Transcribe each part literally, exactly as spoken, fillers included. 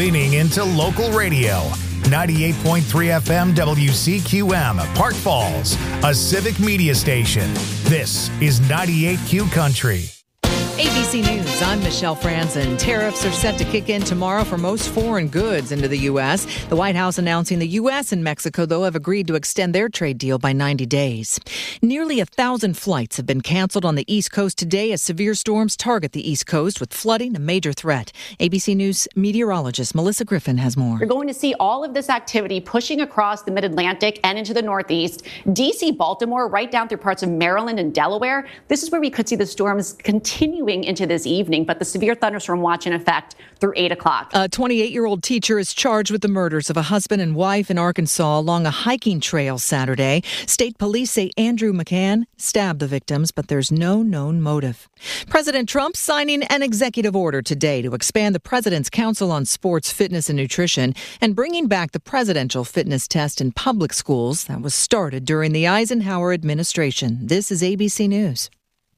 tuning into local radio. ninety-eight point three F M W C Q M, Park Falls, a civic media station. This is ninety-eight Q Country. A B C News, I'm Michelle Franzen. Tariffs are set to kick in tomorrow for most foreign goods into the U S. The White House announcing the U S and Mexico, though, have agreed to extend their trade deal by ninety days. Nearly a thousand flights have been canceled on the East Coast today as severe storms target the East Coast, with flooding a major threat. A B C News meteorologist Melissa Griffin has more. You're going to see all of this activity pushing across the mid-Atlantic and into the Northeast. D C, Baltimore, right down through parts of Maryland and Delaware. This is where we could see the storms continuing into this evening, but the severe thunderstorm watch in effect through eight o'clock. A twenty-eight-year-old teacher is charged with the murders of a husband and wife in Arkansas along a hiking trail Saturday. State police say Andrew McCann stabbed the victims, but there's no known motive. President Trump signing an executive order today to expand the President's Council on Sports, Fitness, and Nutrition and bringing back the presidential fitness test in public schools that was started during the Eisenhower administration. This is A B C News.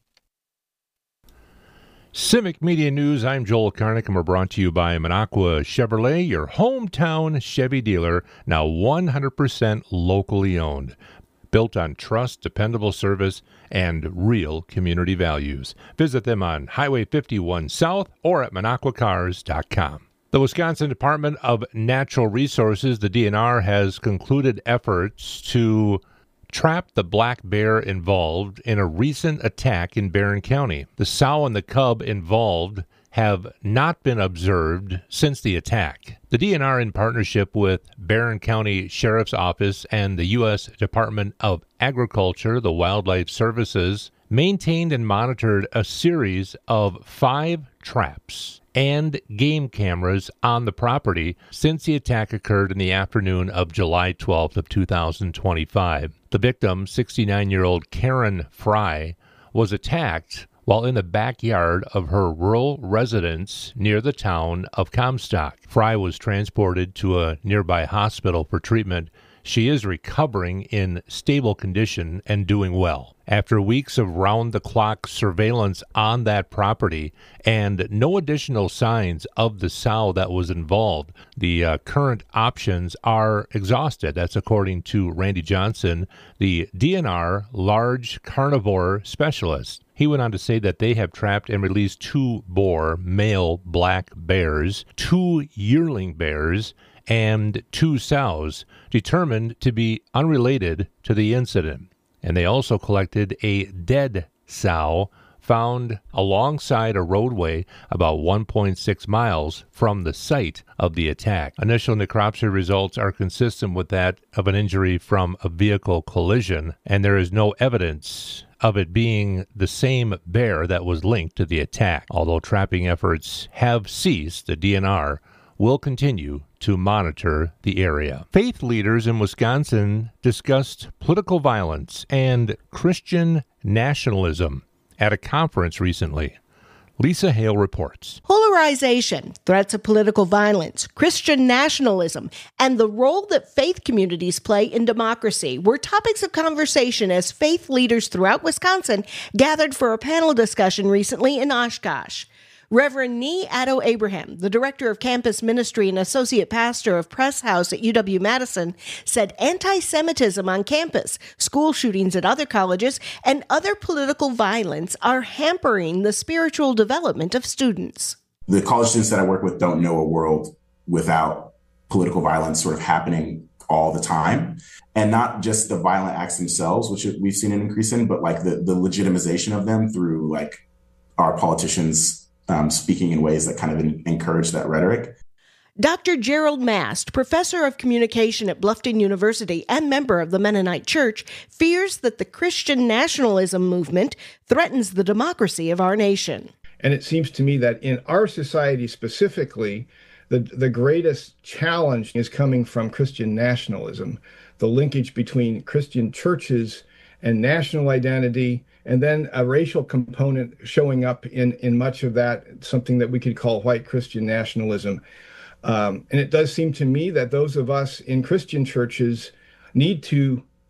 Civic Media News, I'm Joel Karnick, and we're brought to you by Minocqua Chevrolet, your hometown Chevy dealer, now one hundred percent locally owned. Built on trust, dependable service, and real community values. Visit them on Highway fifty-one South or at minocqua cars dot com. The Wisconsin Department of Natural Resources, the D N R, has concluded efforts to trapped the black bear involved in a recent attack in Barron County. The sow and the cub involved have not been observed since the attack. The D N R, in partnership with Barron County Sheriff's Office and the U S Department of Agriculture, the Wildlife Services, maintained and monitored a series of five traps and game cameras on the property since the attack occurred in the afternoon of July twelfth of two thousand twenty-five. The victim, sixty-nine-year-old Karen Fry, was attacked while in the backyard of her rural residence near the town of Comstock. Fry was transported to a nearby hospital for treatment. She is recovering in stable condition and doing well. After weeks of round-the-clock surveillance on that property and no additional signs of the sow that was involved, the uh, current options are exhausted. That's according to Randy Johnson, the D N R large carnivore specialist. He went on to say that they have trapped and released two boar male black bears, two yearling bears, and two sows determined to be unrelated to the incident. And they also collected a dead sow found alongside a roadway about one point six miles from the site of the attack. Initial necropsy results are consistent with that of an injury from a vehicle collision, and there is no evidence of it being the same bear that was linked to the attack. Although trapping efforts have ceased, the D N R will continue to monitor the area. Faith leaders in Wisconsin discussed political violence and Christian nationalism at a conference recently. Lisa Hale reports. Polarization, threats of political violence, Christian nationalism, and the role that faith communities play in democracy were topics of conversation as faith leaders throughout Wisconsin gathered for a panel discussion recently in Oshkosh. Reverend Nee Addo Abraham, the director of campus ministry and associate pastor of Press House at U W-Madison, said anti-Semitism on campus, school shootings at other colleges, and other political violence are hampering the spiritual development of students. The college students that I work with don't know a world without political violence sort of happening all the time. And not just the violent acts themselves, which we've seen an increase in, but like the, the legitimization of them through like our politicians Um, speaking in ways that kind of in, encourage that rhetoric. Doctor Gerald Mast, professor of communication at Bluffton University and member of the Mennonite Church, fears that the Christian nationalism movement threatens the democracy of our nation. And it seems to me that in our society specifically, the, the greatest challenge is coming from Christian nationalism, the linkage between Christian churches and national identity, and then a racial component showing up in, in much of that, something that we could call white Christian nationalism. Um, and it does seem to me that those of us in Christian churches need to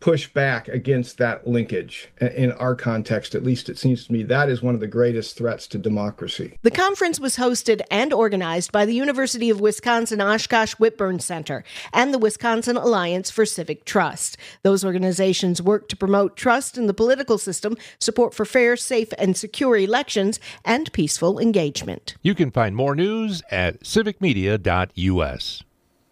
push back against that linkage. In our context, at least it seems to me, that is one of the greatest threats to democracy. The conference was hosted and organized by the University of Wisconsin Oshkosh Whitburn Center and the Wisconsin Alliance for Civic Trust. Those organizations work to promote trust in the political system, support for fair, safe, and secure elections, and peaceful engagement. You can find more news at civic media dot u s.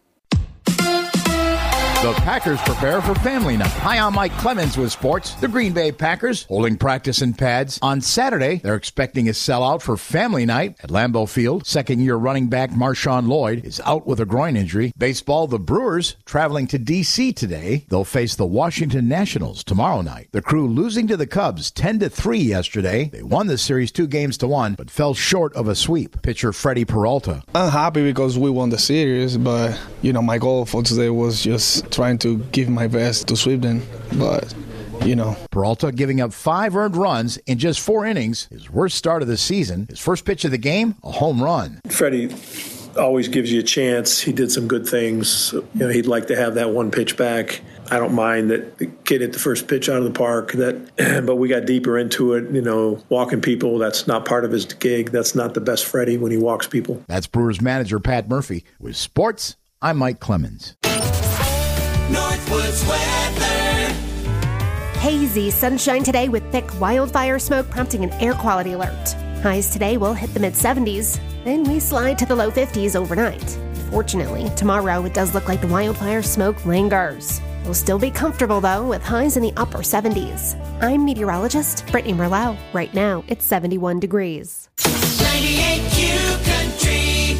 The Packers prepare for family night. Hi, I'm Mike Clemens with sports. The Green Bay Packers holding practice in pads. On Saturday, they're expecting a sellout for family night at Lambeau Field. Second-year running back Marshawn Lloyd is out with a groin injury. Baseball, the Brewers traveling to D C today. They'll face the Washington Nationals tomorrow night. The Crew losing to the Cubs ten to three yesterday. They won the series two games to one, but fell short of a sweep. Pitcher Freddie Peralta. I'm happy because we won the series, but, you know, my goal for today was just trying to give my best to sweep them, but, you know. Peralta giving up five earned runs in just four innings, his worst start of the season. His first pitch of the game, a home run. Freddie always gives you a chance. He did some good things. You know, he'd like to have that one pitch back. I don't mind that the kid hit the first pitch out of the park, that, but we got deeper into it. You know, walking people, that's not part of his gig. That's not the best Freddie when he walks people. That's Brewers manager Pat Murphy. With sports, I'm Mike Clemens. Northwoods weather. Hazy sunshine today with thick wildfire smoke prompting an air quality alert. Highs today will hit the mid seventies, then we slide to the low fifties overnight. Fortunately, tomorrow it does look like the wildfire smoke lingers. We'll still be comfortable though with highs in the upper seventies. I'm meteorologist Brittany Merlau. Right now it's seventy-one degrees. ninety-eight Q Country.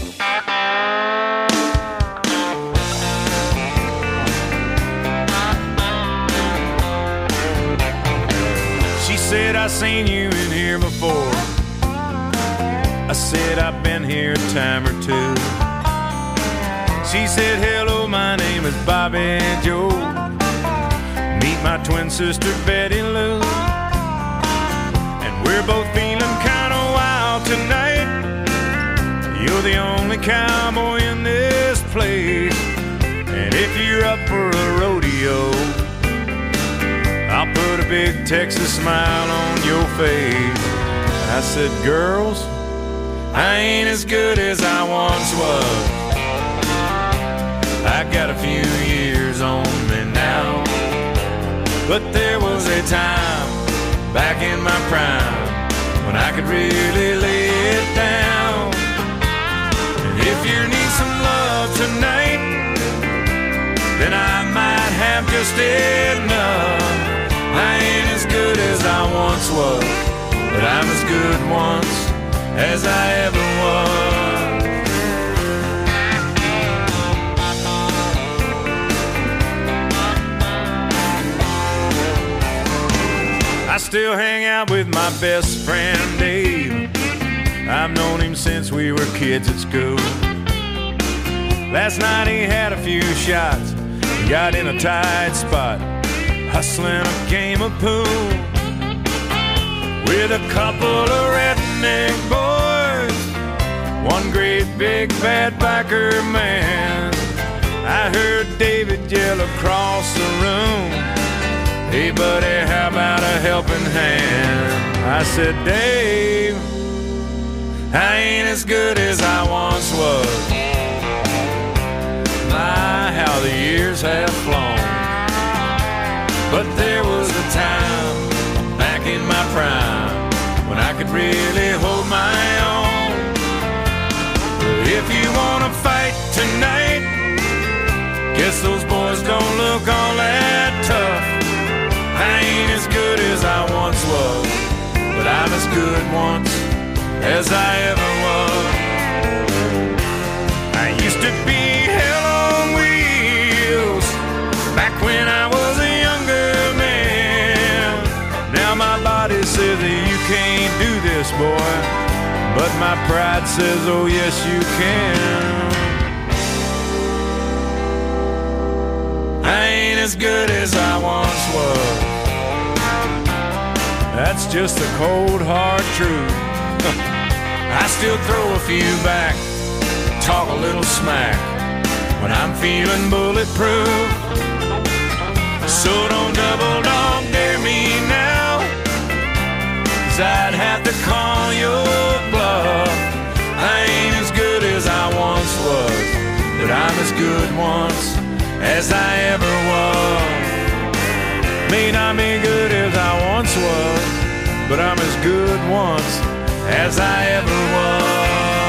She said, I seen you in here before. I said, I've been here a time or two. She said, hello, my name is Bobby Joe. Meet my twin sister, Betty Lou. And we're both feeling kind of wild tonight. You're the only cowboy in this place. And if you're up for a rodeo, I'll put a big Texas smile on your face. I said, girls, I ain't as good as I once was. I got a few years on me now, but there was a time back in my prime when I could really lay it down. And if you need some love tonight, then I might have just enough. I ain't as good as I once was, but I'm as good once as I ever was. I still hang out with my best friend Dave. I've known him since we were kids at school. Last night he had a few shots, got in a tight spot, hustling a game of pool with a couple of redneck boys, one great big bad biker man. I heard David yell across the room, hey buddy, how about a helping hand? I said, Dave, I ain't as good as I once was. My, how the years have flown. But there was a time back in my prime when I could really hold my own. If you want to fight tonight, guess those boys don't look all that tough. I ain't as good as I once was, but I'm as good once as I ever was. I used to be hell on wheels back when I was a younger man. Now my body says that you can't do this, boy, but my pride says, oh yes you can. I ain't as good as I once was. That's just the cold hard truth. I still throw a few back, talk a little smack when I'm feeling bulletproof. So don't double dog dare me now, 'cause I'd have to call your bluff. I ain't as good as I once was, but I'm as good once as I ever was. May not be good as I once was, but I'm as good once as I ever was.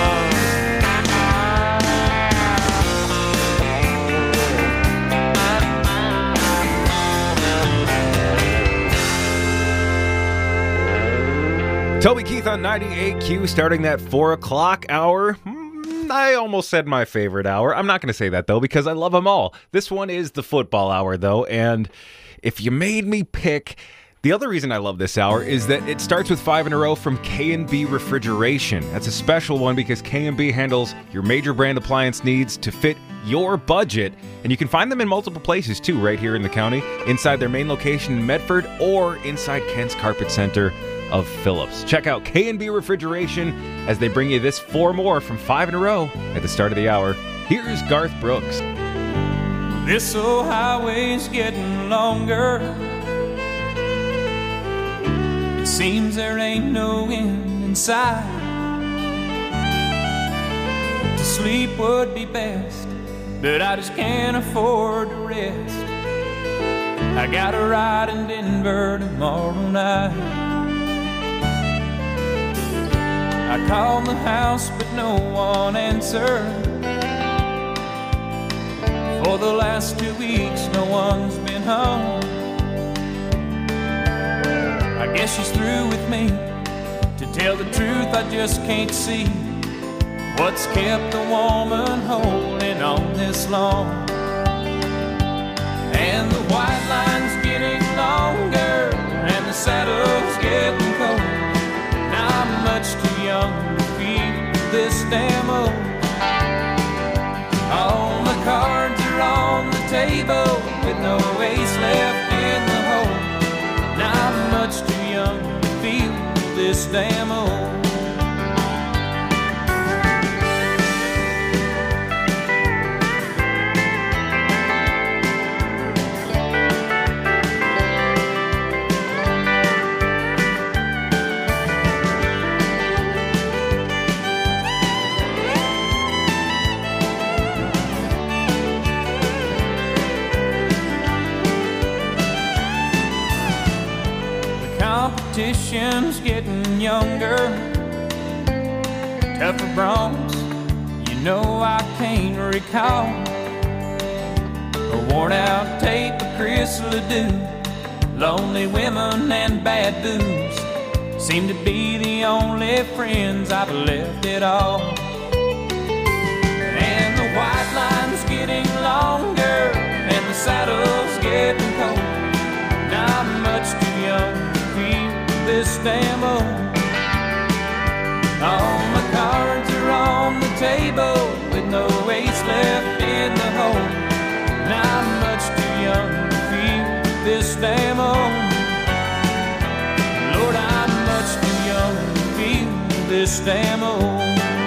Toby Keith on ninety-eight Q, starting that four o'clock hour. I almost said my favorite hour. I'm not going to say that, though, because I love them all. This one is the football hour, though, and if you made me pick... The other reason I love this hour is that it starts with five in a row from K and B Refrigeration. That's a special one because K and B handles your major brand appliance needs to fit your budget. And you can find them in multiple places, too, right here in the county, inside their main location in Medford or inside Kent's Carpet Center of Phillips. Check out K and B Refrigeration as they bring you this four more from five in a row at the start of the hour. Here's Garth Brooks. This old highway's getting longer. It seems there ain't no end in sight. To sleep would be best, but I just can't afford to rest. I got a ride in Denver tomorrow night. I called the house, but no one answered. For the last two weeks, no one's been home. I guess she's through with me. To tell the truth, I just can't see what's kept a woman holding on this long. And the white line's getting longer, and the saddle's getting cold. Now I'm much too young to feel this damn old. All the cards are on the table with no ace left in the hole. Now I'm much too young to feel this damn old. Competition's getting younger, tougher bronze, you know I can't recall. A worn out tape of Chris Ledoux, lonely women and bad booze seem to be the only friends I've left at all. And the white line's getting longer, and the saddle's getting cold. Now I'm much too young this damn old. All my cards are on the table with no ace left in the hole. Now I'm much too young to feel this damn old. Lord, I'm much too young to feel this damn old.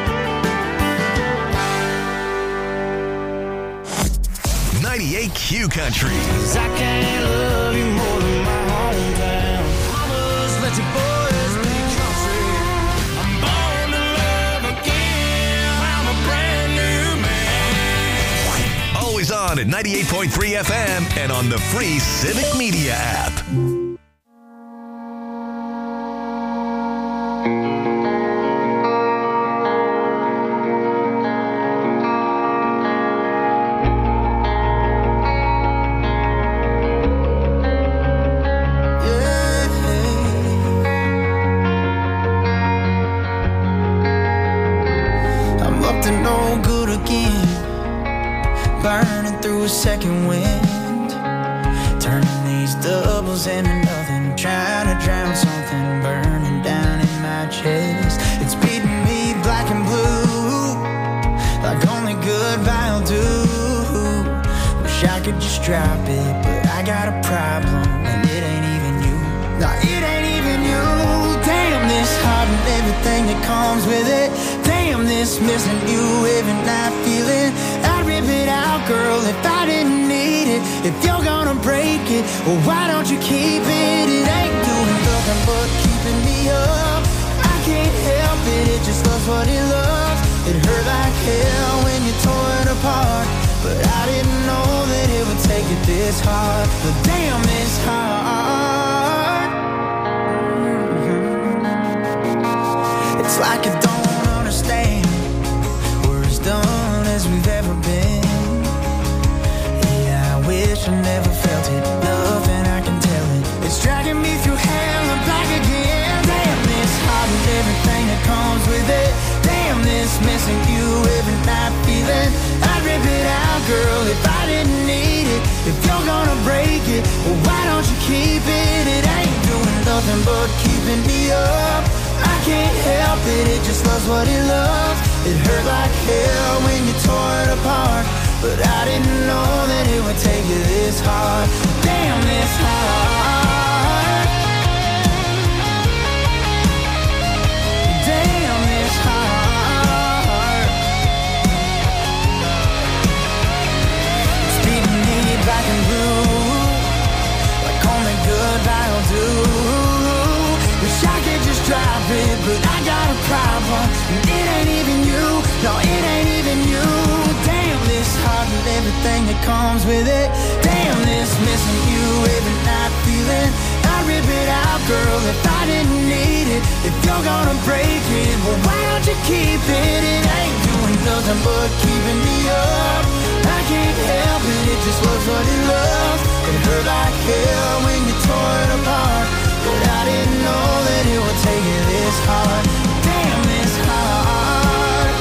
ninety-eight Q Country. I can't love you more than my hometown. Let your boys be country. I'm born to love again. I'm a brand new man. Always on at ninety-eight point three F M and on the free Civic Media app. Second wind, turning these doubles into nothing, trying to drown something burning down in my chest. It's beating me black and blue, like only goodbye will do. Wish I could just drop it, but I got a problem, and it ain't even you. No, it ain't even you. Damn this heart and everything that comes with it. Damn this missing you every night feeling. I'd rip it out, girl, if I didn't need it. If you're gonna break it, well, why don't you keep it? It ain't doing nothing but keeping me up. I can't help it, it just loves what it loves. It hurt like hell when you tore it apart, but I didn't know that it would take it this hard. But damn, it's hard. Mm-hmm. It's like I don't understand. We're as done as we've ever been. Yeah, I wish I never felt it. Nothing I can tell it. It's dragging me through hell and back again. Damn, this heart and everything that comes with it. Damn, this missing you every night feeling. I'd rip it out, girl, if I didn't need it. If you're gonna break it, well, why don't you keep it? It ain't doing nothing but keeping me up. I can't help it, it just loves what it loves. It hurt like hell when you tore it apart, but I didn't know that it would take you this hard. Damn, this hard. Damn, this hard. It's beating me black and blue, like only goodbye will do. Wish I could just drop it, but I got a problem. And it ain't even you, no, it ain't even you. Damn, this heart and everything that comes with it. Damn, this missing you every night feeling. I'd rip it out, girl, if I didn't need it. If you're gonna break it, well, why don't you keep it? It ain't doing nothing but keeping me up. I can't help it, it just loves what it loves. It hurt like hell when you tore it apart, but I didn't know that it would take it this hard. Damn, this hard.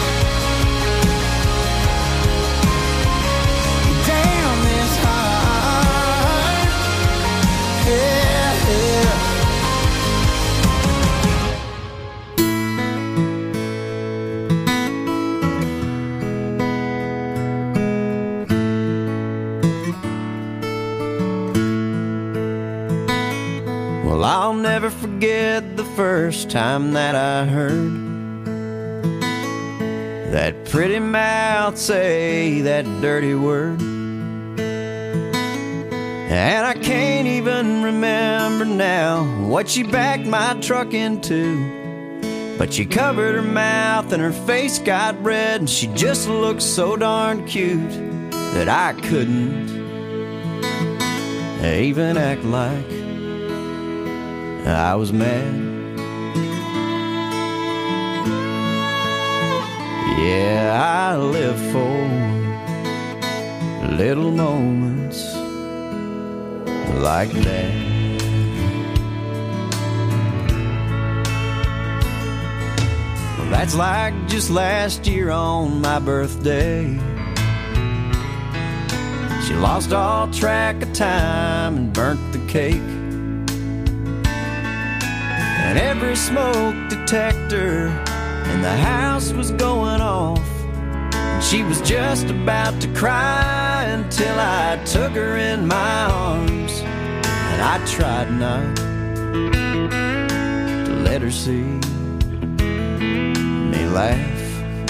Damn, this hard. Yeah, yeah. Well, I'll never forget the first time that I heard that pretty mouth say that dirty word. And I can't even remember now what she backed my truck into, but she covered her mouth and her face got red, and she just looked so darn cute that I couldn't even act like I was mad. Yeah, I live for little moments like that. Well, that's like just last year on my birthday. She lost all track of time and burnt the cake. And every smoke detector in the house was going off, and she was just about to cry until I took her in my arms, and I tried not to let her see me laugh.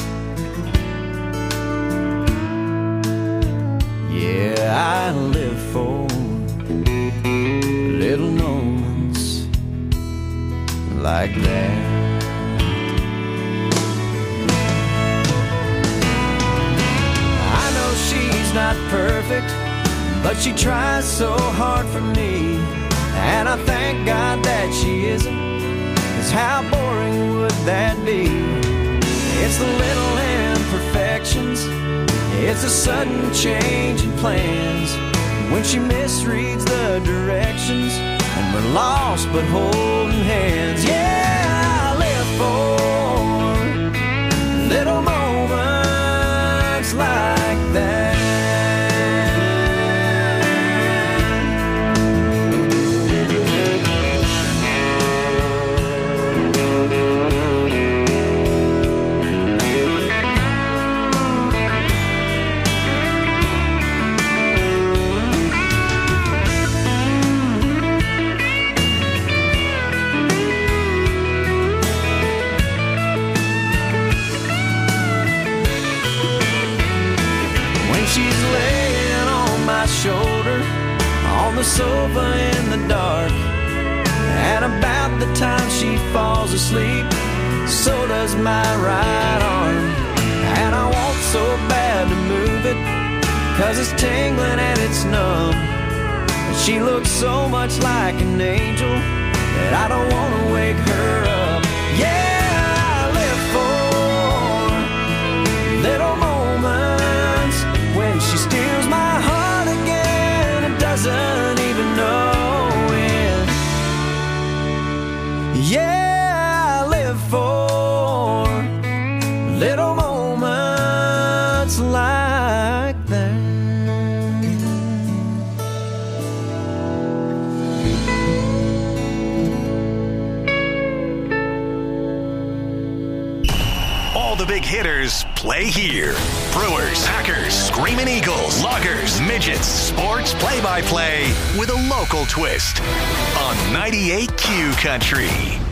Yeah, I live for little moments like that. I know she's not perfect, but she tries so hard for me, and I thank God that she isn't, 'cause how boring would that be? It's the little imperfections, it's a sudden change in plans, when she misreads the directions and we're lost but holding hands. Yeah, I live for little moments like that. She's laying on my shoulder on the sofa in the dark. And about the time she falls asleep, so does my right arm. And I want so bad to move it, 'cause it's tingling and it's numb. And she looks so much like an angel that I don't want to wake her up. Yeah, I live for little moments when she steals my heart again and doesn't even know it. Yeah, I live for little moments like that. All the big hitters play here. Brewers, Packers, Screaming Eagles, Loggers, Midgets, sports play-by-play with a local twist on ninety-eight Q Country.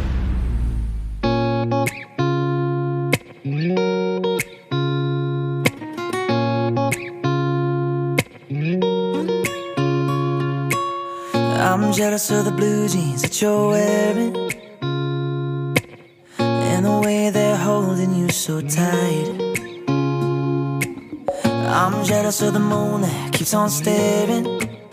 I'm jealous of the blue jeans that you're wearing, and the way they're holding you so tight. I'm jealous of the moon that keeps on staring,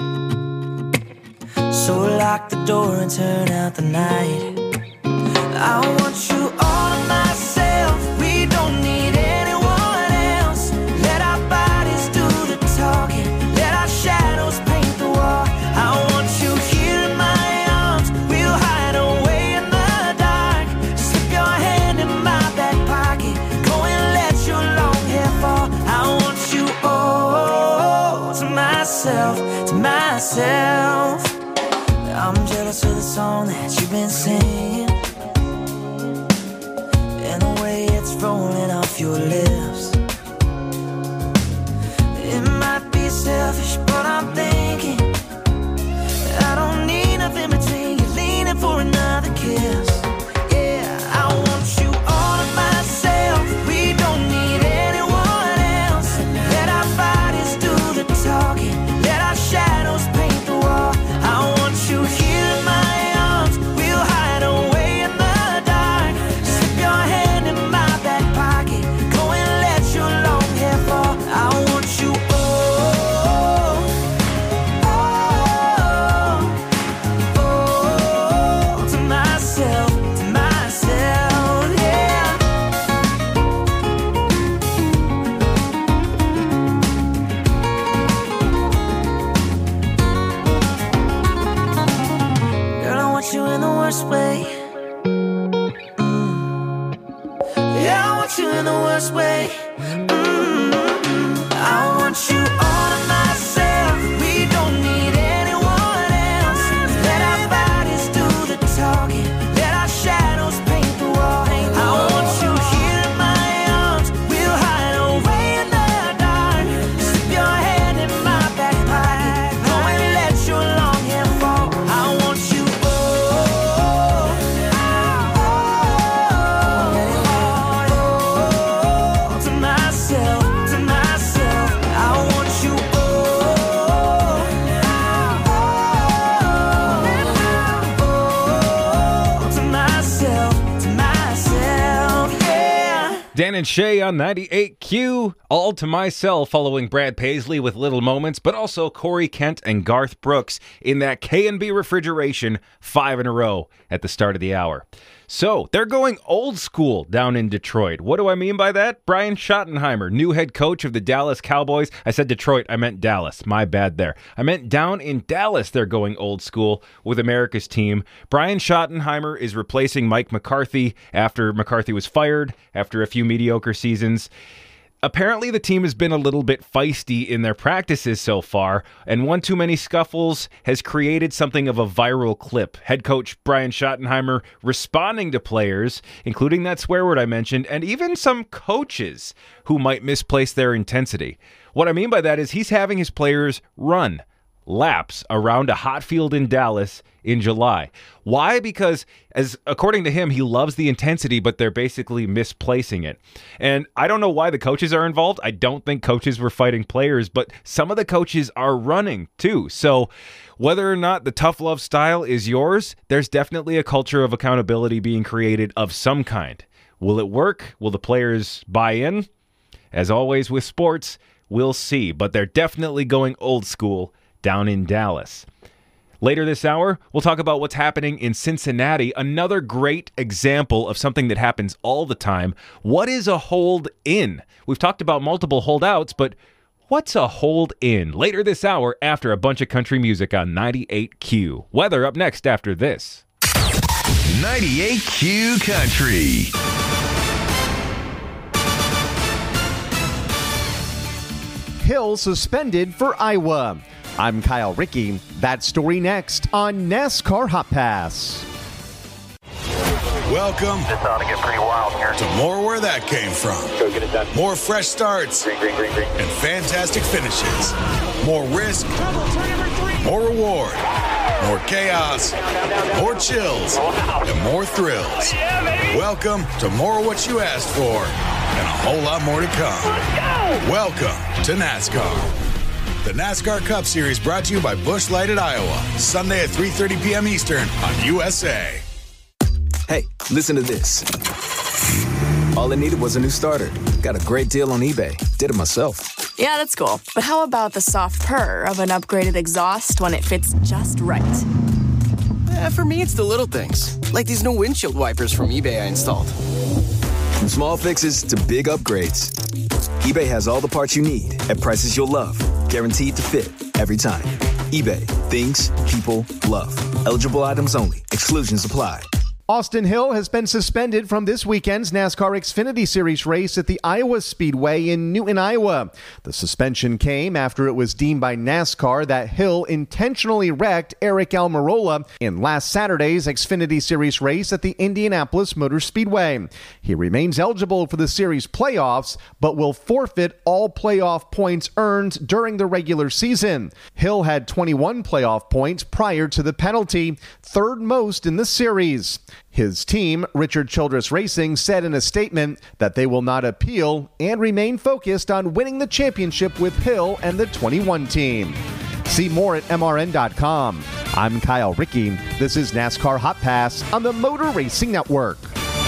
so lock the door and turn out the night. I want you all to myself, we don't need anyone else. Let our bodies do the talking, let our shadows paint the wall. I want you here in my arms, we'll hide away in the dark. Slip your hand in my back pocket, go and let your long hair fall. I want you all to myself, to myself. I'm jealous of the song that you've been singing, and the way it's rolling off your lips. It might be selfish, but I'm thinking I don't need nothing between you, leaning for another kiss. Yeah, I want you all to myself, we don't need anyone else. Let our bodies do the talking, let our shadows paint the wall. I want you here in my arms, we'll hide away in the dark. Slip your hand in my back pocket, go and let your long hair fall. I want you all, all, all to myself, to myself, yeah. Girl, I want you in the worst way. Mm. Yeah, I want you in the worst way. Mm. I want you all to myself, we don't need anyone else. Let our bodies do the talking, let our shadows paint the wall. I want you here in my arms, we'll hide away in the dark. Slip your hand in my back pocket, go and let your long hair fall. I want you all, all to myself, to myself. I want you all, all to myself, to myself, yeah. Dan and Shay on ninety-eight Q, all to myself, following Brad Paisley with Little Moments, but also Corey Kent and Garth Brooks in that K and B refrigeration, five in a row at the start of the hour. So, they're going old school down in Detroit. What do I mean by that? Brian Schottenheimer, new head coach of the Dallas Cowboys. I said Detroit, I meant Dallas. My bad there. I meant down in Dallas, they're going old school with America's team. Brian Schottenheimer is replacing Mike McCarthy after McCarthy was fired after a few mediocre seasons. Apparently, the team has been a little bit feisty in their practices so far, and one too many scuffles has created something of a viral clip. Head coach Brian Schottenheimer responding to players, including that swear word I mentioned, and even some coaches who might misplace their intensity. What I mean by that is he's having his players run, laps around a hot field in Dallas in July. Why? Because, as according to him, he loves the intensity, but they're basically misplacing it. And I don't know why the coaches are involved. I don't think coaches were fighting players, but some of the coaches are running too. So whether or not the tough love style is yours, there's definitely a culture of accountability being created of some kind. Will it work? Will the players buy in? As always with sports, we'll see. But they're definitely going old school down in Dallas. Later this hour, we'll talk about what's happening in Cincinnati, another great example of something that happens all the time. What is a hold-in? We've talked about multiple holdouts, but what's a hold-in? Later this hour, after a bunch of country music on ninety-eight Q. Weather up next after this. ninety-eight Q Country. Hill suspended for Iowa. I'm Kyle Rickey. That story next on NASCAR Hot Pass. Welcome It's about to get pretty wild here. to more where that came from. Go get it done. More fresh starts Green, green, green, green. and fantastic finishes. More risk, more reward, more chaos, more chills, and more thrills. Welcome to more of what you asked for and a whole lot more to come. Welcome to NASCAR. The NASCAR Cup Series brought to you by Busch Light at Iowa. Sunday at three thirty p.m. Eastern on U S A. Hey, listen to this. All I needed was a new starter. Got a great deal on eBay. Did it myself. Yeah, that's cool. But how about the soft purr of an upgraded exhaust when it fits just right? Eh, for me, it's the little things. Like these new windshield wipers from eBay I installed. From small fixes to big upgrades, eBay has all the parts you need at prices you'll love. Guaranteed to fit every time. eBay. Things people love. Eligible items only. Exclusions apply. Austin Hill has been suspended from this weekend's NASCAR Xfinity Series race at the Iowa Speedway in Newton, Iowa. The suspension came after it was deemed by NASCAR that Hill intentionally wrecked Eric Almirola in last Saturday's Xfinity Series race at the Indianapolis Motor Speedway. He remains eligible for the series playoffs, but will forfeit all playoff points earned during the regular season. Hill had twenty-one playoff points prior to the penalty, third most in the series. His team, Richard Childress Racing, said in a statement that they will not appeal and remain focused on winning the championship with Hill and the twenty-one team. See more at M R N dot com. I'm Kyle Rickey. This is NASCAR Hot Pass on the Motor Racing Network.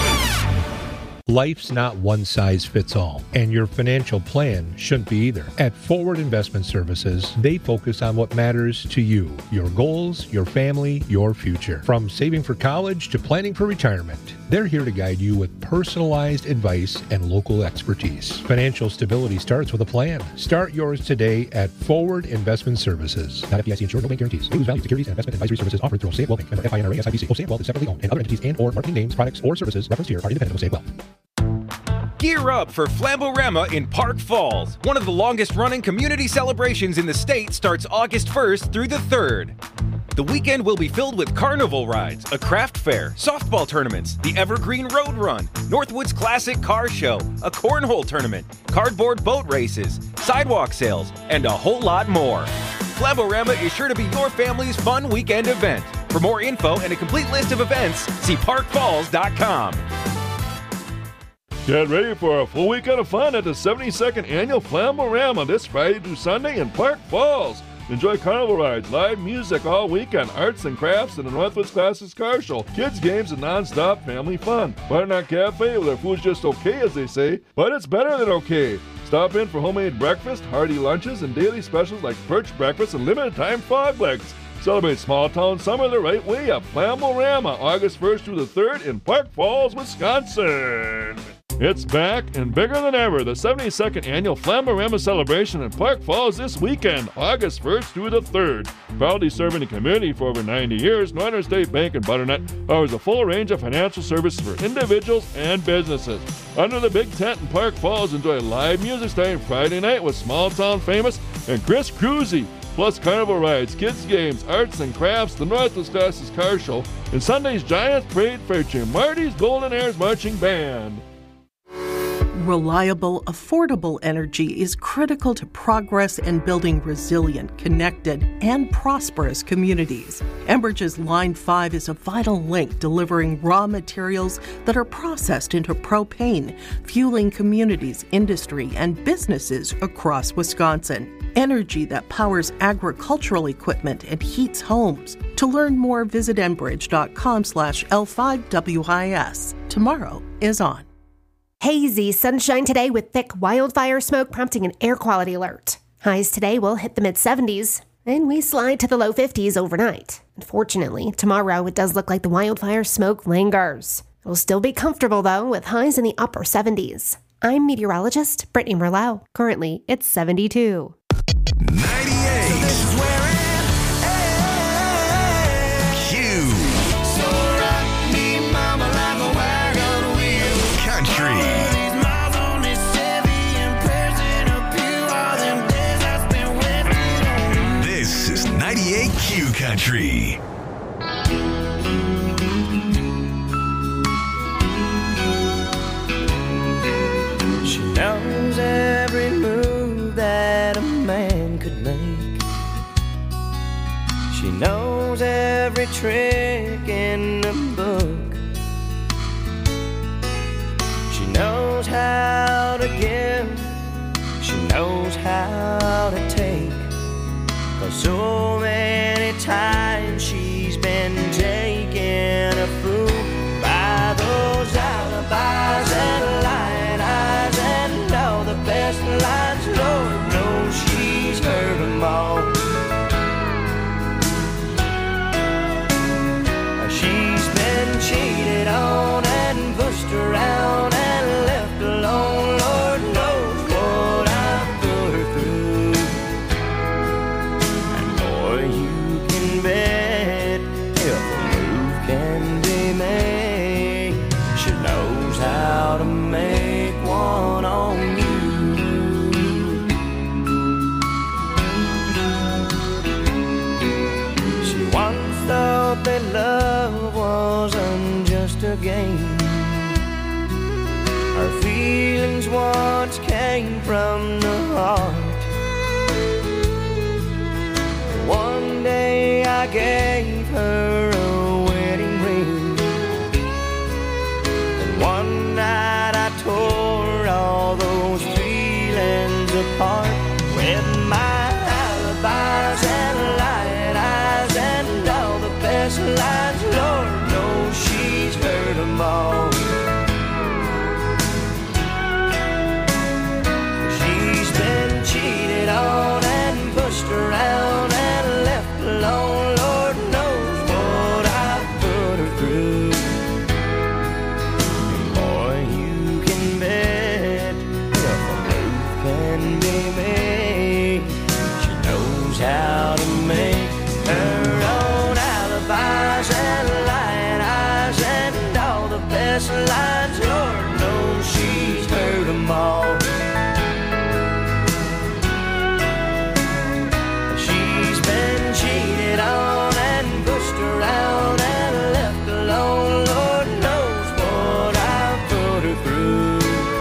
Life's not one size fits all, and your financial plan shouldn't be either. At Forward Investment Services, they focus on what matters to you, your goals, your family, your future. From saving for college to planning for retirement, they're here to guide you with personalized advice and local expertise. Financial stability starts with a plan. Start yours today at Forward Investment Services. Not F D I C insured, no bank guarantees. May lose value. Securities and investment advisory services offered through Osaic Wealth Incorporated. F I N R A S I B C. Osaic Wealth is separately owned, and other entities and or marketing names, products, or services referenced here are independent of Osaic Wealth. Gear up for Flamborama in Park Falls. One of the longest-running community celebrations in the state starts August first through the third. The weekend will be filled with carnival rides, a craft fair, softball tournaments, the Evergreen Road Run, Northwoods Classic Car Show, a cornhole tournament, cardboard boat races, sidewalk sales, and a whole lot more. Flamborama is sure to be your family's fun weekend event. For more info and a complete list of events, see park falls dot com. Get ready for a full weekend of fun at the seventy-second Annual Flamborama this Friday through Sunday in Park Falls. Enjoy carnival rides, live music all weekend, arts and crafts, and the Northwoods Classics Car Show, kids games, and non-stop family fun. Butternut Cafe, where their food's just okay, as they say, but it's better than okay. Stop in for homemade breakfast, hearty lunches, and daily specials like perch breakfast and limited-time frog legs. Celebrate small town summer the right way at Flamborama, August first through the third in Park Falls, Wisconsin. It's back and bigger than ever. The seventy-second Annual Flamborama celebration in Park Falls this weekend, August first through the third. Proudly serving the community for over ninety years, Northern State Bank in Butternut offers a full range of financial services for individuals and businesses. Under the big tent in Park Falls, enjoy live music starting Friday night with Small Town Famous and Chris Cruzy. Plus carnival rides, kids games, arts and crafts, the Northwoods Classics Car Show, and Sunday's Giants Parade featuring Marty's Golden Heirs Marching Band. reliable, affordable energy is critical to progress and building resilient, connected, and prosperous communities. Enbridge's Line five is a vital link delivering raw materials that are processed into propane, fueling communities, industry, and businesses across Wisconsin. Energy that powers agricultural equipment and heats homes. To learn more, visit enbridge.com slash L5WIS. Tomorrow is on. Hazy sunshine today with thick wildfire smoke prompting an air quality alert. Highs today will hit the mid seventies, and we slide to the low fifties overnight. Unfortunately, tomorrow it does look like the wildfire smoke lingers. It'll still be comfortable, though, with highs in the upper seventies. I'm meteorologist Brittany Merlot. Currently, it's seventy-two. ninety-eight Q Country. She knows every move that a man could make. She knows every trick in the book. She knows how to give. She knows how to take. So many times she's been taken a fool by those alibis and lying eyes and all the best lines. Lord knows she's heard them all. She's been cheated on and pushed around and left alone. Lord knows what I've put her through. You can bet if a move can be made, she knows how to make one on you. She once thought that love wasn't just a game. Her feelings once came from the heart. One day I gave her a wedding ring, and one night I tore all those feelings apart with my alibis and lying eyes and all the best lines. Lord knows she's heard them all. She's been cheated on and pushed around and left alone. Lord knows what I've put her through. And boy, you can bet if a move can be made, she knows how to make her own alibis and lying eyes and all the best lines. Lord knows she's heard them all. Cheated on and pushed around and left alone. Lord knows what I've put her through.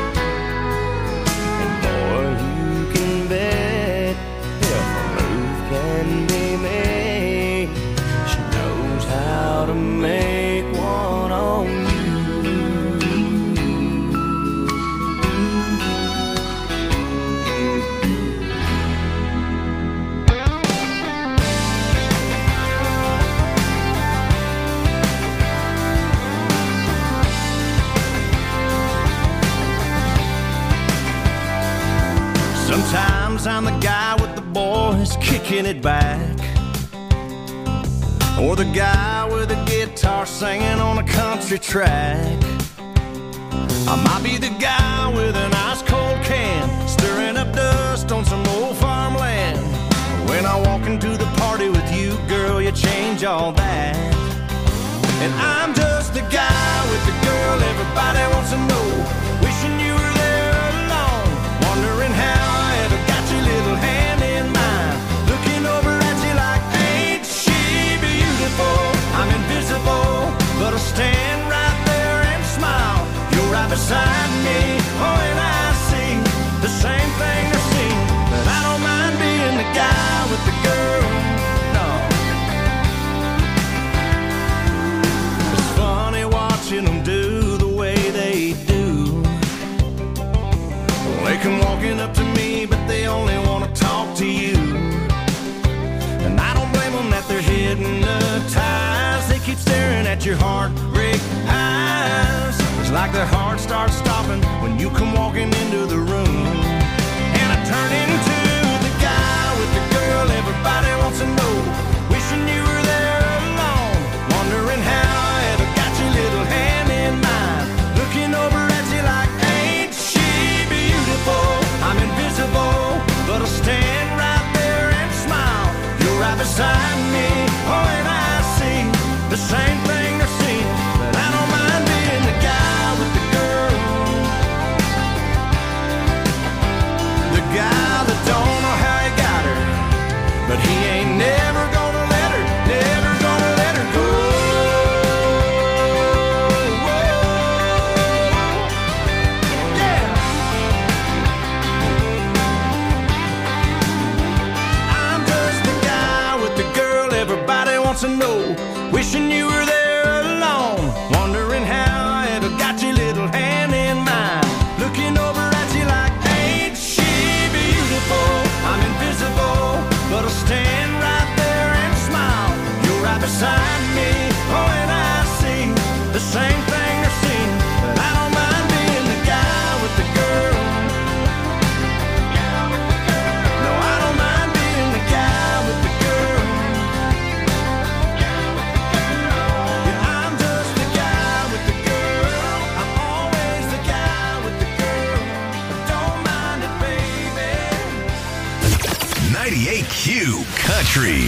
And boy, you can bet if a move can be made, she knows how to make one on you. Sometimes I'm the guy with the boys kicking it back, or the guy with a guitar singing on a country track. I might be the guy with an ice cold can stirring up dust on some old farmland. When I walk into the party with you, girl, you change all that. And I'm just the guy with the girl everybody wants to know, wishing you were there alone, wondering how I ever got your little hand in mine, looking over at you like, ain't she beautiful? I'm invisible, but I stand right there and smile. You're right beside me, oh, and I hypnotized. They keep staring at your heartbreak eyes. It's like their heart starts stopping when you come walking into the room. And I turn into the guy with the girl everybody wants to know. Wishing you were there alone, wondering how I ever got your little hand in mine. Looking over at you like, ain't she beautiful? I'm invisible, but I'll stand right there and smile. You're right beside me, oh, and I see the same thing they're seeing. But I don't mind being the guy with the girl, the guy that don't know how he got her, but he ain't never gonna let her, never gonna let her go. Yeah. I'm just the guy with the girl everybody wants to know. Wishing you were there alone, wondering how I ever got your little hand in mine. Looking over at you like, ain't she beautiful? I'm invisible, but I'll stand right there and smile. You're right beside me, oh, and I see the same thing they're seeing. But I don't mind being the guy with the girl. No, I don't mind being the guy with the girl. Yeah, I'm just the guy with the girl. I'm always the guy with the girl. But don't mind it, baby. ninety-eight Q Country.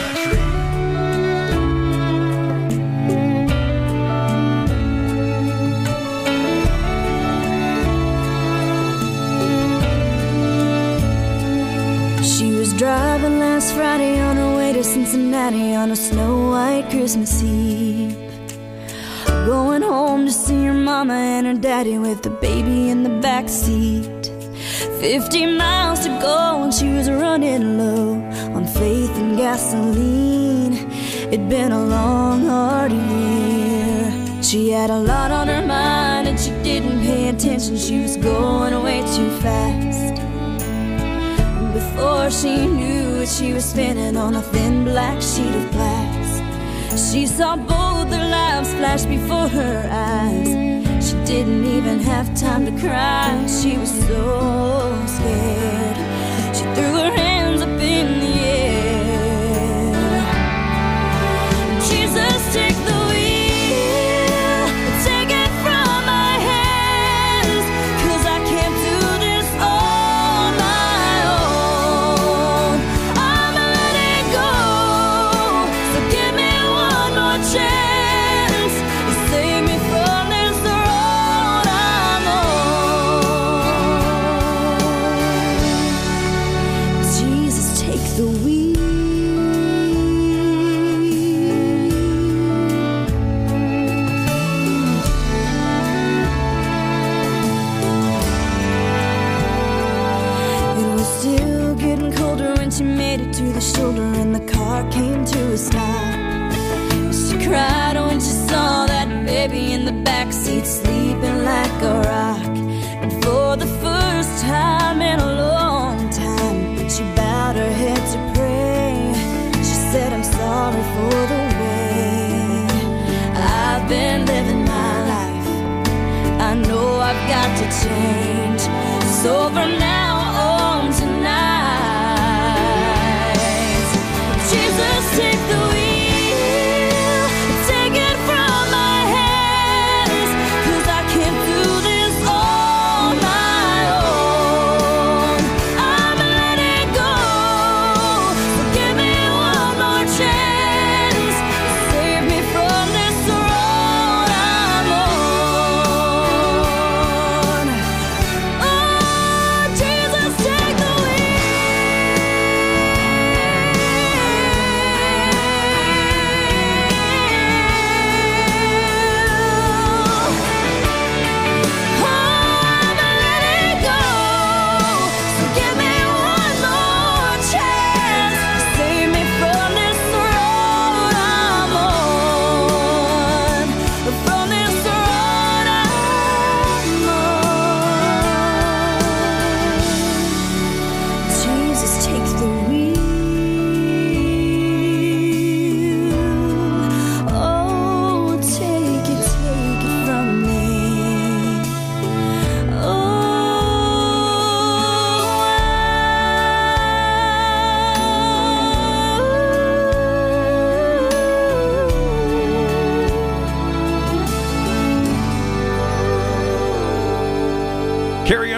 She was driving last Friday on her way to Cincinnati on a snow-white Christmas Eve. Going home to see her mama and her daddy with the baby in the back seat. Fifty miles to go and she was running low on faith and gasoline. It'd been a long, hard year. She had a lot on her mind and she didn't pay attention. She was going way too fast. Before she knew it, she was spinning on a thin black sheet of glass. She saw both their lives flash before her eyes. She didn't even have time to cry. She was so scared. She threw her hands up in the air. Jesus, take the wheel, take it from my hands, 'cause I can't do this on my own. I'm letting go, so give me one more chance to save me from this road I'm on. Jesus, take the wheel. It was still getting colder when she made it to the shoulder and the car came to a stop. She cried when she saw that baby in the backseat sleeping like a rock. And for the first time in a long time, she bowed her head to pray. She said, I'm sorry for the way I've been living my life. I know I've got to change. So from now on tonight, Jesus, take the wheel, take it from my hands, 'cause I can't do this on my own. I'm letting go, so give me one more chance to save me from this road I'm on. Oh, Jesus.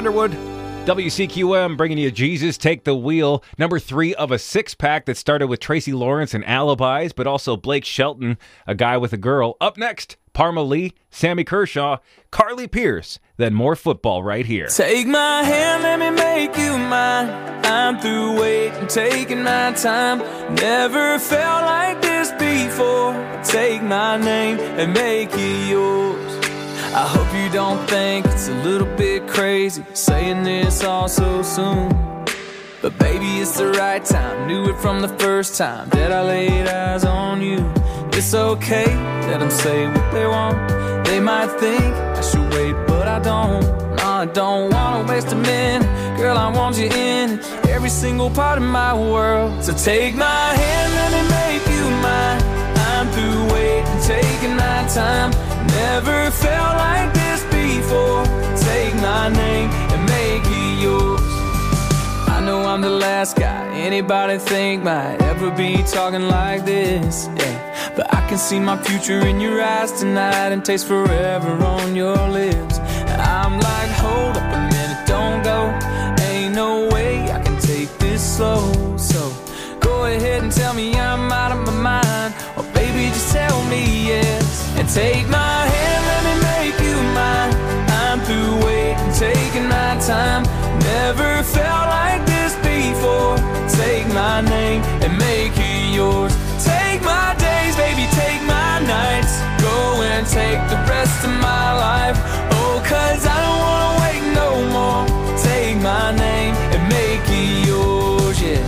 Underwood. W C Q M bringing you Jesus Take the Wheel, number three of a six-pack that started with Tracy Lawrence and Alibis, but also Blake Shelton, A Guy with a Girl. Up next, Parma Lee, Sammy Kershaw, Carly Pierce, then more football right here. Take my hand, let me make you mine. I'm through waiting, taking my time. Never felt like this before. Take my name and make it yours. I hope you don't think it's a little bit crazy saying this all so soon. But baby, it's the right time. Knew it from the first time that I laid eyes on you. It's okay, let them say what they want. They might think I should wait, but I don't. No, I don't wanna waste a minute. Girl, I want you in every single part of my world. So take my hand, let me make you mine. I'm through waiting, taking my time. Never felt like this before. Take my name and make it yours. I know I'm the last guy anybody think might ever be talking like this, yeah. But I can see my future in your eyes tonight and taste forever on your lips. I'm like, hold up a minute, don't go. Ain't no way I can take this slow. So go ahead and tell me I'm out of my mind, or baby just tell me yes. And take my hand, let me make you mine. I'm through waiting, taking my time. Never felt like this before. Take my name and make it yours. Take my days, baby, take my nights. Go and take the rest of my life. Oh, cause I don't wanna wait no more. Take my name and make it yours, yeah.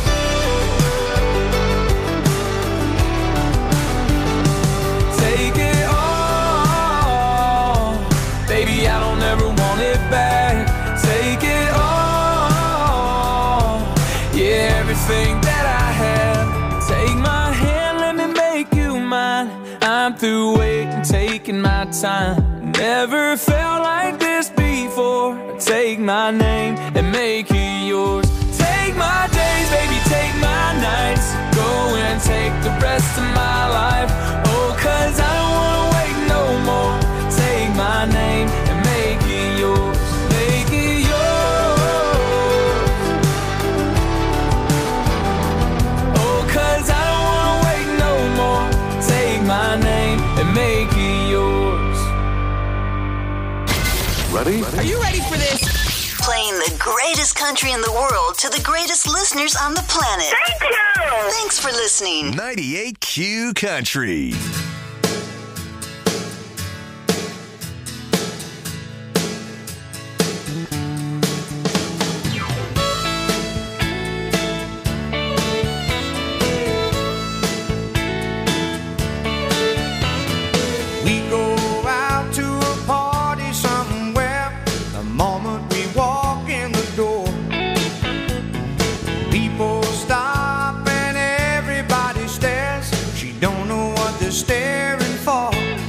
Take it all, baby, I don't ever want it back. Take it all, yeah, everything that I have. Take my hand, let me make you mine. I'm through waiting, taking my time. Never felt like this before. Take my name and make it yours. Take my days, baby, take my nights. Go and take the rest of my life. Oh, cause I don't wanna wait no more. Take my name and make it yours. Make it yours. Oh, cause I don't wanna wait no more. Take my name and make it yours. Ready? Are you ready for this? Playing the greatest country in the world to the greatest listeners on the planet. Thank you! Thanks for listening. ninety-eight Q Country. We go out to a party somewhere. The moment we walk in the door, people stop and everybody stares. She don't know what they're staring for.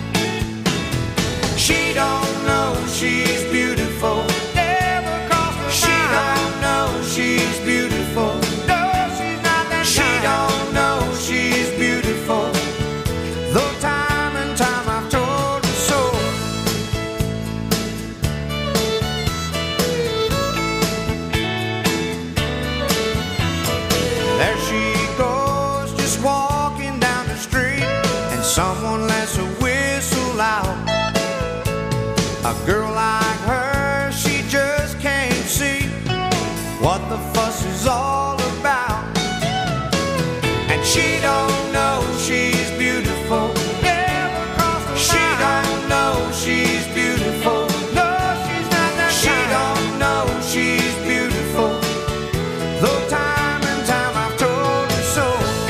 She don't know she's beautiful. Never crossed her mind. She don't know she's beautiful. No, she's not that She kind. Don't know she's beautiful. Though time and time I've told her so. There she goes, just walking down the street, and someone lets a whistle out. A girl like her, she just can't see what the fuss is all about. And she don't know she's beautiful. Never crossed her She mind. Don't know she's beautiful. No, she's not that She kind. Don't know she's beautiful. Though time and time I've told her so.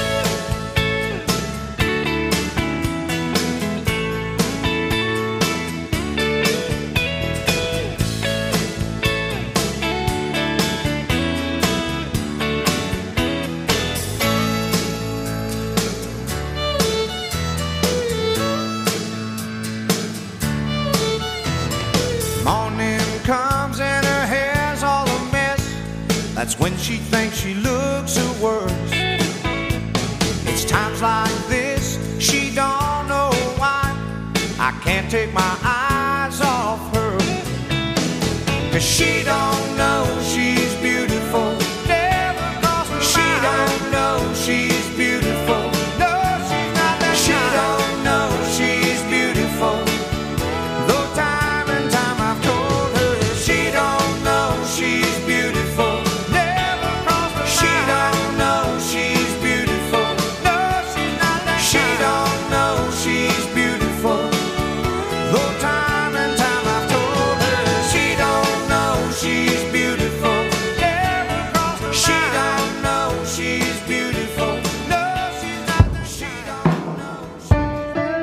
Morning comes and her hair's all a mess. That's when she thinks she looks her worst. It's times like this she don't know why I can't take my eyes off her. 'Cause She don't know she's beautiful. Never crossed my mind. She don't know she's beautiful. No, she's not that She kind. Don't know she's beautiful. Though time and time I've told her she don't know she's beautiful. Never crossed my mind. She don't know she's beautiful. No, she's not that She kind. Don't know she's beautiful. Though time and time I've told her she don't know she's beautiful. Never crossed my mind. She don't know she's beautiful. No, she's not that She don't know.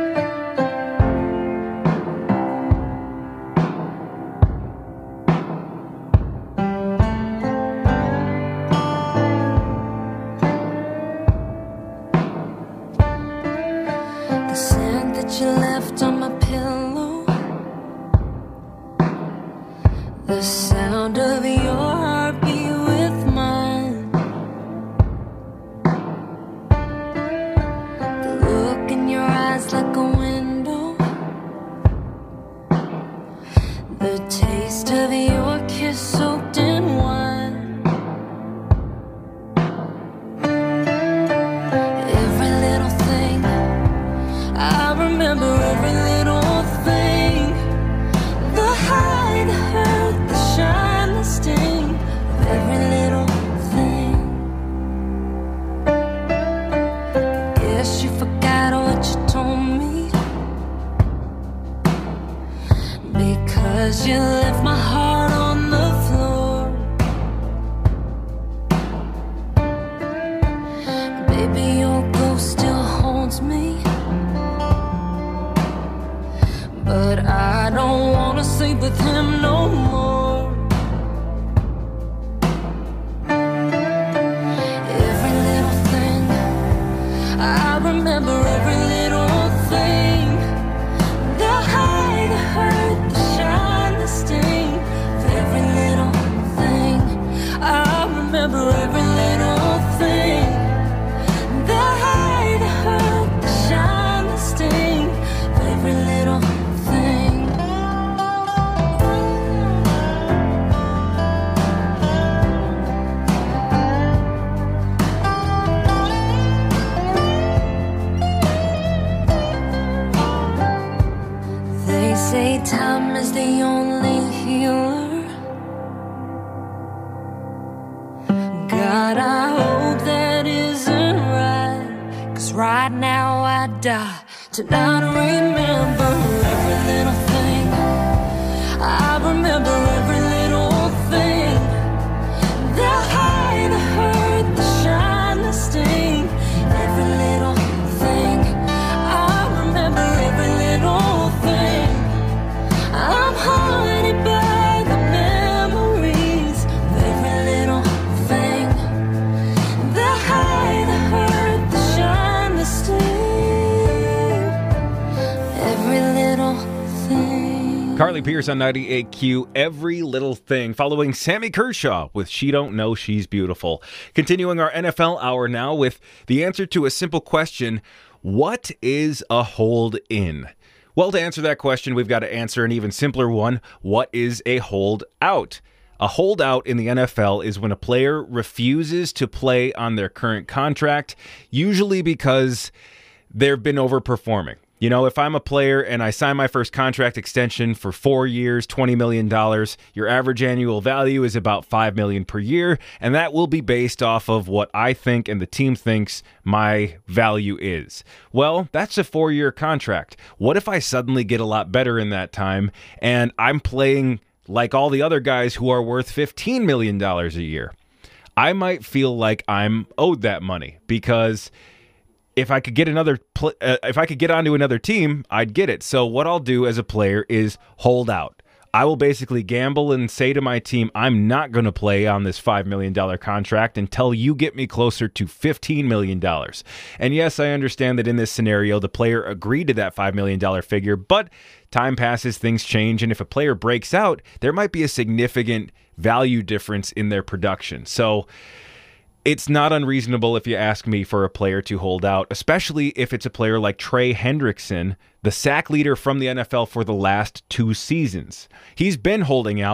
The scent that you left on my pillow, the sound of your heartbeat with mine, the look in your eyes like a window, the taste of your kiss soaked in wine. Every little thing, I remember every little thing. The high, the hurt, the shine, the sting of every little thing. Guess you forgot what you told me, because you left my heart on the floor. Baby, your ghost still haunts me, but I don't wanna sleep with him no more. Every little thing, I remember every little thing. The high, the hurt, the shine, the sting of every little thing. I remember every little thing. The high, the hurt, the shine, the sting of every little thing. They say time is the only healer. God, I hope that isn't right, 'cause right now I die to not remember every little thing. I remember every little thing. The high, the hurt, the shine, the sting, every little thing. I remember every little thing. I'm haunted by the memories of every little thing. The high, the hurt, the shine, the sting, every little thing. Carly Pierce on ninety-eight Q, Every Little Thing, following Sammy Kershaw with She Don't Know She's Beautiful. Continuing our N F L hour now with the answer to a simple question: what is a hold-in? Well, to answer that question, we've got to answer an even simpler one. What is a holdout? A holdout in the N F L is when a player refuses to play on their current contract, usually because they've been overperforming. You know, if I'm a player and I sign my first contract extension for four years, twenty million dollars, your average annual value is about five million dollars per year, and that will be based off of what I think and the team thinks my value is. Well, that's a four-year contract. What if I suddenly get a lot better in that time and I'm playing like all the other guys who are worth fifteen million dollars a year? I might feel like I'm owed that money, because if I could get another, pl- uh, if I could get onto another team, I'd get it. So what I'll do as a player is hold out. I will basically gamble and say to my team, I'm not going to play on this five million dollars contract until you get me closer to fifteen million dollars. And yes, I understand that in this scenario, the player agreed to that five million dollars figure, but time passes, things change, and if a player breaks out, there might be a significant value difference in their production. So it's not unreasonable, if you ask me, for a player to hold out, especially if it's a player like Trey Hendrickson, the sack leader from the N F L for the last two seasons. He's been holding out.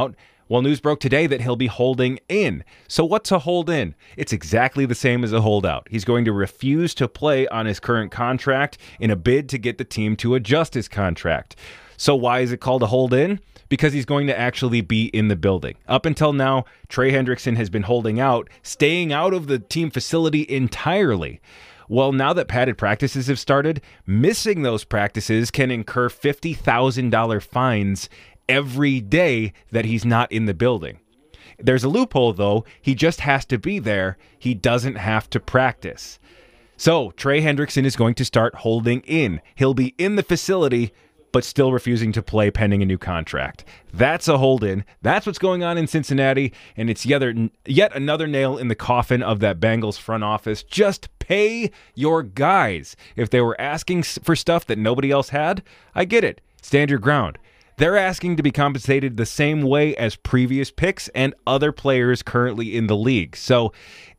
Well, news broke today that he'll be holding in. So what's a hold in? It's exactly the same as a holdout. He's going to refuse to play on his current contract in a bid to get the team to adjust his contract. So why is it called a hold in? Because he's going to actually be in the building. Up until now, Trey Hendrickson has been holding out, staying out of the team facility entirely. Well, now that padded practices have started, missing those practices can incur fifty thousand dollars fines every day that he's not in the building. There's a loophole, though. He just has to be there. He doesn't have to practice. So Trey Hendrickson is going to start holding in. He'll be in the facility, but still refusing to play pending a new contract. That's a hold-in. That's what's going on in Cincinnati, and it's yet, yet another nail in the coffin of that Bengals front office. Just pay your guys. If they were asking for stuff that nobody else had, I get it. Stand your ground. They're asking to be compensated the same way as previous picks and other players currently in the league. So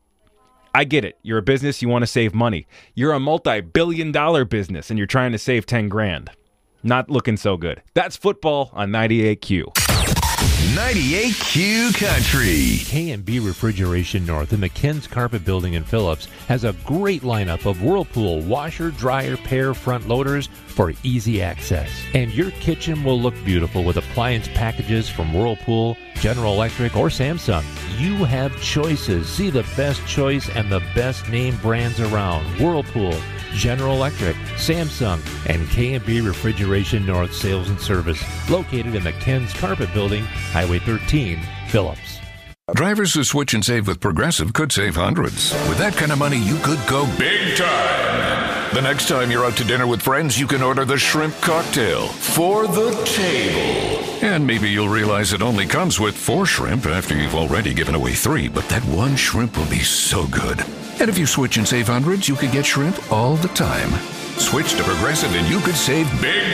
I get it. You're a business. You want to save money. You're a multi-billion dollar business, and you're trying to save ten grand. Not looking so good. That's football on ninety-eight Q. ninety-eight Q Country. K and B Refrigeration North in the Ken's Carpet Building in Phillips has a great lineup of Whirlpool washer, dryer, pair front loaders for easy access. And your kitchen will look beautiful with appliance packages from Whirlpool, General Electric, or Samsung. You have choices. See the best choice and the best name brands around. Whirlpool, General Electric, Samsung, and K and B Refrigeration North Sales and Service, located in the Ken's Carpet Building, Highway thirteen, Phillips. Drivers who switch and save with Progressive could save hundreds. With that kind of money, you could go big time. The next time you're out to dinner with friends, you can order the shrimp cocktail for the table. And maybe you'll realize it only comes with four shrimp after you've already given away three, but that one shrimp will be so good. And if you switch and save hundreds, you could get shrimp all the time. Switch to Progressive and you could save big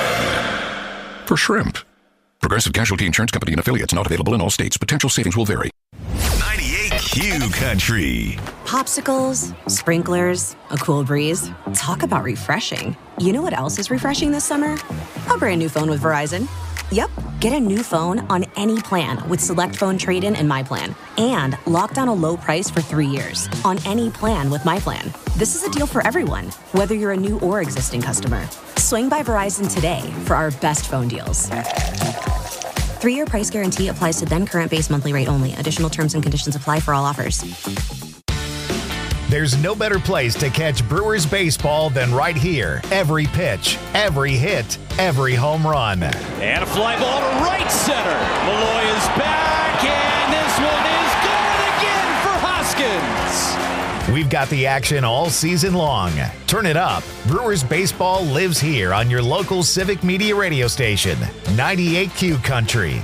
time for shrimp. Progressive Casualty Insurance Company and affiliates, not available in all states. Potential savings will vary. ninety-eight Q Country. Popsicles, sprinklers, a cool breeze. Talk about refreshing. You know what else is refreshing this summer? A brand new phone with Verizon. Yep, get a new phone on any plan with Select Phone Trade-In and My Plan. And lock down a low price for three years on any plan with My Plan. This is a deal for everyone, whether you're a new or existing customer. Swing by Verizon today for our best phone deals. Three-year price guarantee applies to then current base monthly rate only. Additional terms and conditions apply for all offers. There's no better place to catch Brewers baseball than right here. Every pitch, every hit, every home run. And a fly ball to right center. Malloy is back, and this one is gone again for Hoskins. We've got the action all season long. Turn it up. Brewers baseball lives here on your local Civic Media radio station, ninety-eight Q Country.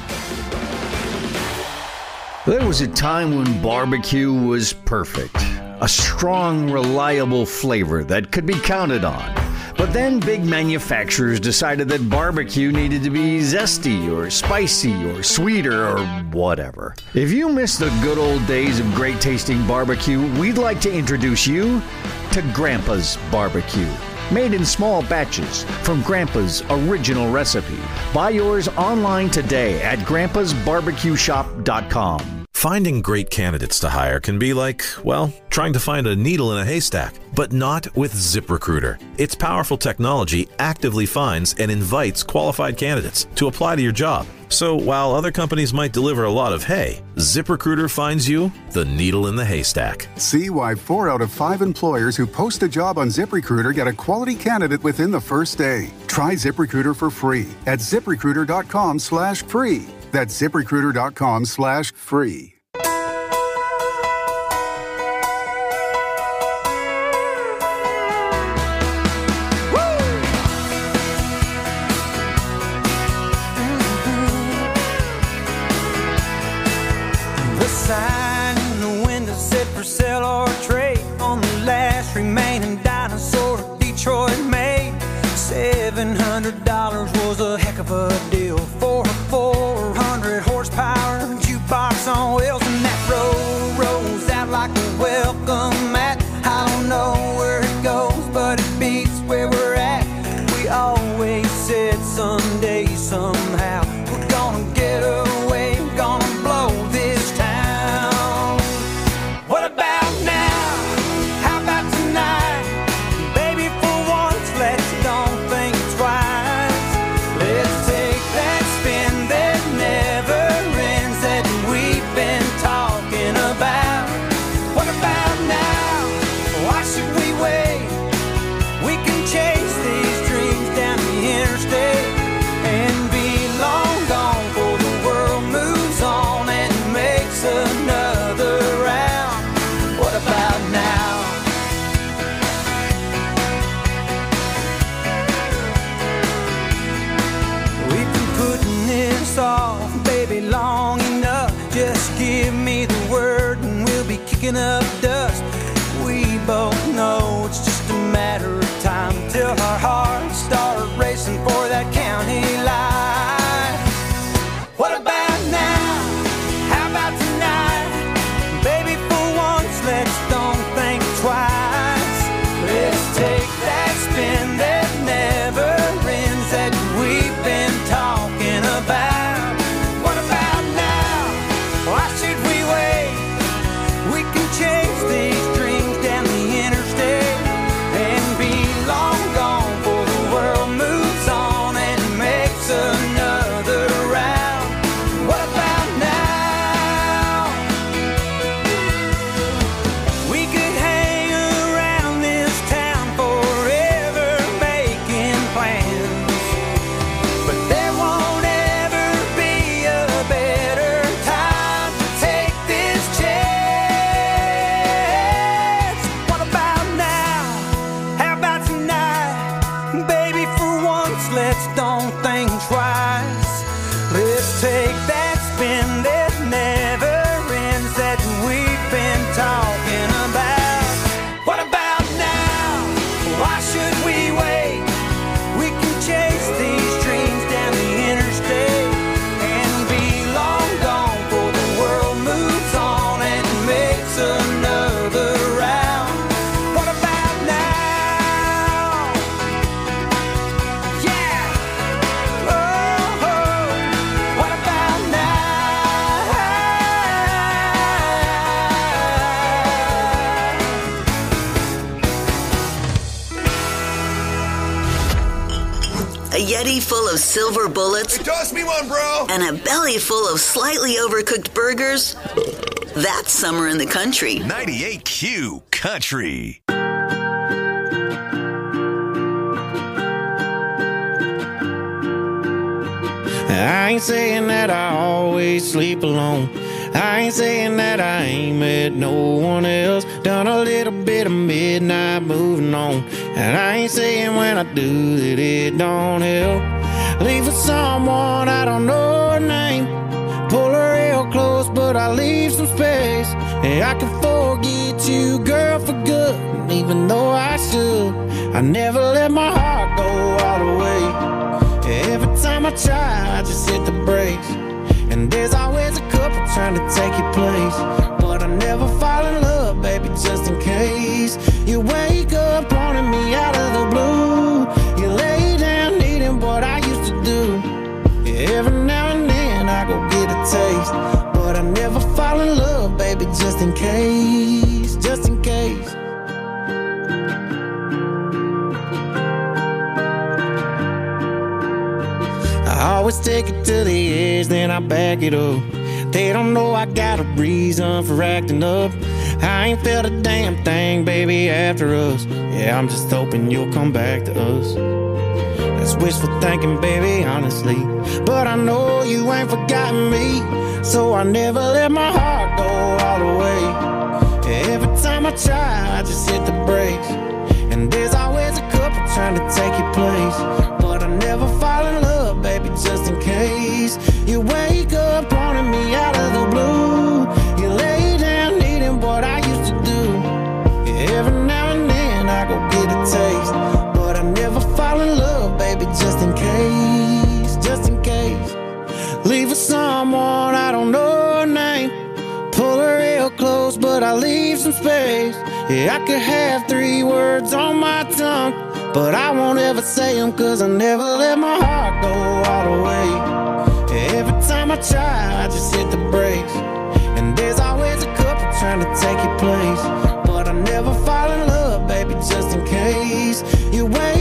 There was a time when barbecue was perfect. A strong, reliable flavor that could be counted on. But then big manufacturers decided that barbecue needed to be zesty or spicy or sweeter or whatever. If you miss the good old days of great tasting barbecue, we'd like to introduce you to Grandpa's Barbecue. Made in small batches from Grandpa's original recipe. Buy yours online today at grandpas barbecue shop dot com. Finding great candidates to hire can be like, well, trying to find a needle in a haystack, but not with ZipRecruiter. Its powerful technology actively finds and invites qualified candidates to apply to your job. So while other companies might deliver a lot of hay, ZipRecruiter finds you the needle in the haystack. See why four out of five employers who post a job on ZipRecruiter get a quality candidate within the first day. Try ZipRecruiter for free at ZipRecruiter dot com slash free. That's ZipRecruiter dot com slash free. The sign in the window said for sale or trade on the last remaining dinosaur Detroit made. Seven hundred dollars was a heck of a deal for a four hundred horsepower jukebox on wheels, and that road rolls out like a welcome mat. I don't know where it goes, but it beats where we're at. We always said someday, somehow, we're gonna get away A Yeti full of silver bullets? Hey, toss me one, bro! And a belly full of slightly overcooked burgers? That's summer in the country. ninety-eight Q Country. I ain't saying that I always sleep alone. I ain't saying that I ain't met no one else. Done a little bit of midnight moving on. And I ain't saying when I do that it don't help. Leave with someone I don't know her name. Pull her real close, but I leave some space. And I can forget you, girl, for good. Even though I should, I never let my heart go all the way. Every time I try, I just hit the brakes. And there's always a couple trying to take your place. But I never fall in love, baby, just in case. You wake up wanting me out of the blue. You lay down needing what I used to do. Every now and then I go get a taste. But I never fall in love, baby, just in case. Just in case. I always take it to the edge, then I back it up. They don't know I got a reason for acting up. I ain't felt a damn thing, baby, after us. Yeah, I'm just hoping you'll come back to us. That's wishful thinking, baby, honestly. But I know you ain't forgotten me. So I never let my heart go all the way. Every time I try, I just hit the brakes. And there's always a couple trying to take your place. But I never fall in love, baby, just in case. You wake up wanting me out of the blue. You lay down needing what I used to do. Every now and then I go get a taste. But I never fall in love, baby, just in case. Just in case. Leave with someone I don't know her name. Pull her real close, but I leave some space. Yeah, I could have three words on my tongue, but I won't ever say them, cause I never let my heart go all the way. Every time I try, I just hit the brakes. And there's always a couple trying to take your place. But I never fall in love, baby, just in case. You wait